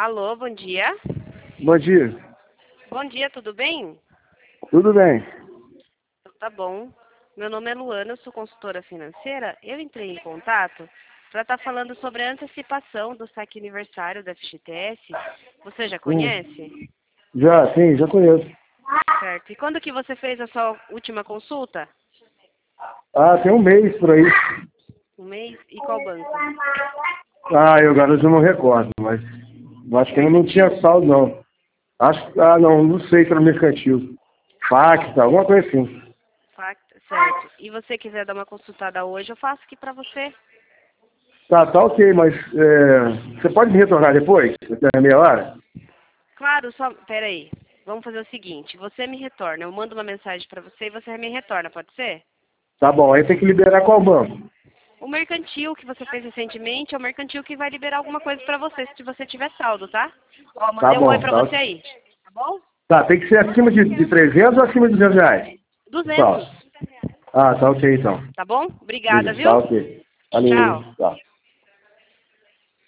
Alô, bom dia. Bom dia. Bom dia, tudo bem? Tudo bem? Tá bom. Meu nome é Luana, eu sou consultora financeira. Eu entrei em contato para estar falando sobre a antecipação do saque aniversário da FGTS. Você já conhece? Sim, já conheço. Certo. E quando que você fez a sua última consulta? Ah, tem um mês por aí. Um mês? E qual banco? Eu agora já não recordo, mas eu acho que ainda não tinha saldo, não. Não sei se era mercantil. Fax, alguma coisa assim. Certo. E você quiser dar uma consultada hoje, eu faço aqui para você. Tá ok, mas você pode me retornar depois? Até meia hora? Claro, só... Peraí. Vamos fazer o seguinte. Você me retorna. Eu mando uma mensagem para você e você me retorna, pode ser? Tá bom, aí tem que liberar qual banco? O mercantil que você fez recentemente é o mercantil que vai liberar alguma coisa pra você se você tiver saldo, tá? Ó, Tá mandei um oi bom, pra tá. você aí. Tá bom? Tá, tem que ser acima de 300 ou acima de 200 reais? 200. Só. Tá ok então. Tá bom? Obrigada, Tá viu? ok. Valeu, Tchau. tá.